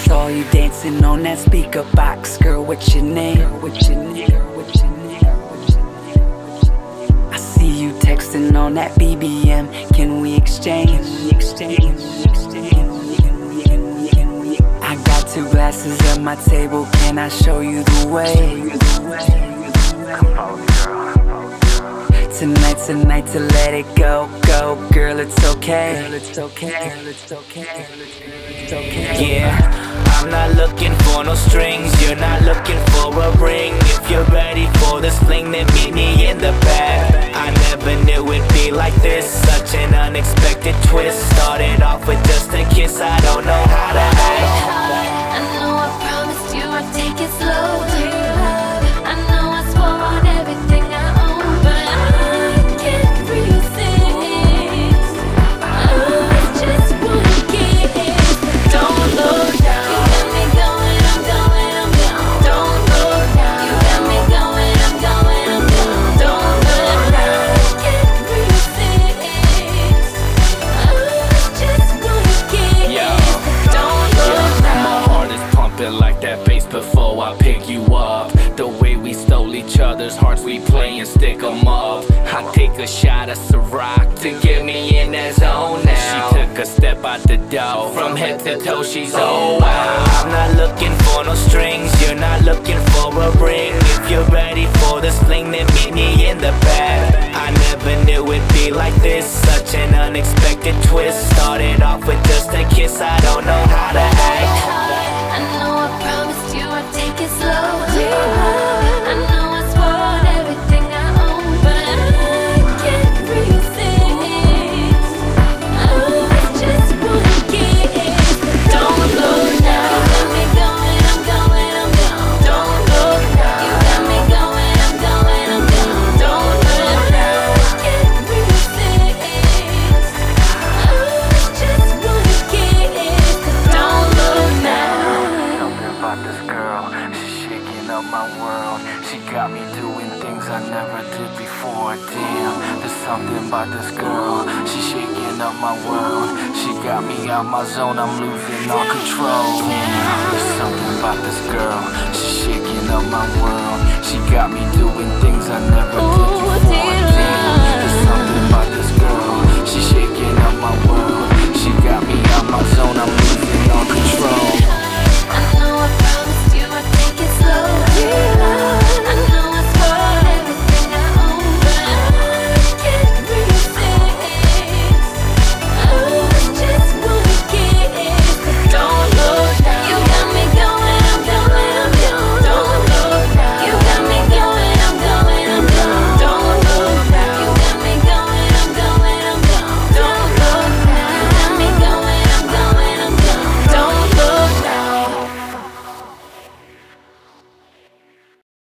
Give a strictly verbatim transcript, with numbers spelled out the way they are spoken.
saw you dancing on that speaker box. Girl, what's your name? What's your name? What's your name? I see you texting on that B B M. Can we exchange? Exchange. I got two glasses at my table. Can I show you the way? Tonight, tonight to let it go, go, girl, it's okay. Girl, it's okay. Girl, it's okay. It's okay. Yeah, I'm not looking for no strings. You're not looking for a ring. If you're ready for this fling, then meet me in the back. I never knew it'd be like this. Such an unexpected twist. Started off with just a kiss. I don't know how to act. I know I promised you I'd take it slow, dear love. I know I swore on everything I own, but I can't resist. I just wanna kiss. Don't look down. You got me going, I'm going, I'm gone. Don't look down. You got me going, I'm going, I'm gone. Don't look down. I can't resist. I just wanna kiss. Yo. Don't look down. My heart is pumping like that bass before I pick you up. The way we stole each other's hearts, we play and stick 'em up. I take a shot of Ciroc to get me in that zone now. She took a step out the door, from head to toe she's oh wow. I'm not looking for no strings, you're not looking for a ring. If you're ready for this fling, then meet me in the back. I never knew it'd be like this, such an unexpected twist. Started off with just a kiss, I don't know how to act. I know I promised you I'd take it slow, dear love. I know I swore on everything I own, but I can't resist. I just wanna kiss. Don't look now. You got me going, I'm going, I'm gone. Don't look now. You got me going, I'm going, I'm gone. Don't look now. I can't resist. I just wanna kiss. Don't look now. Something about this girl, she's shaking up my world. She got me doing things I never did before. Damn, there's something about this girl, she's shaking up my world. She got me out my zone, I'm losing all control. Damn, there's something about this girl, she's shaking up my world. She got me doing things I never did before. Damn, there's something about this girl, she's shaking up my world. She got me out my zone, I'm losing all control.